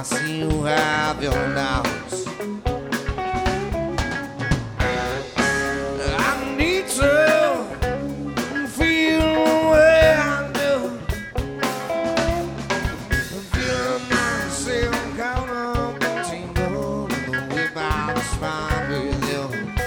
I see you have your doubts. I need to feel the way I do. Feeling myself caught up and tangled in the web I was fine with you.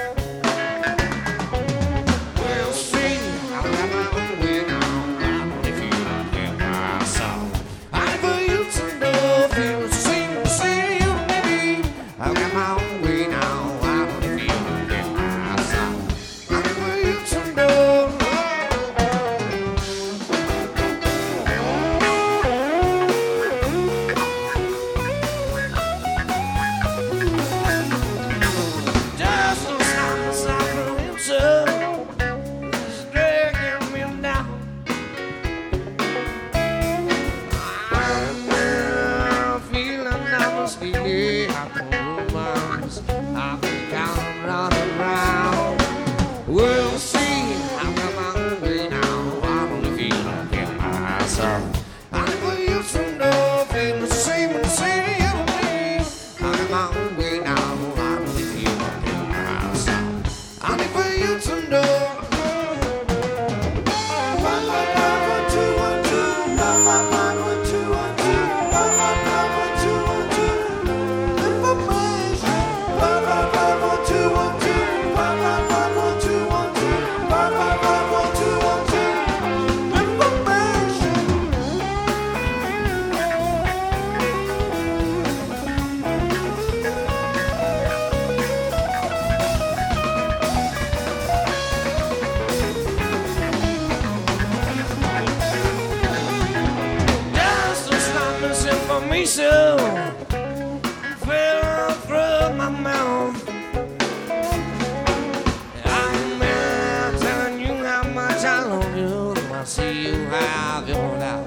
We'll see, I'll have my own way now. If you don't hear my song, I'm for you to know. Feel the same, baby. I'll get my own way now. I don't if you don't hear my song, I'm for you to know. Just a sign is dragging me down. I'm feeling I must be here. I can rumors. I think I'm running around. We'll see. I'm on my own way now. I don't know if you don't get my song. I'm for you to know. Feel the same way. I'm on my own way now. I don't know if you don't get my song. I'm for you to know. Information fell through my mouth. I'm telling you how much I love you. I see you have your doubt.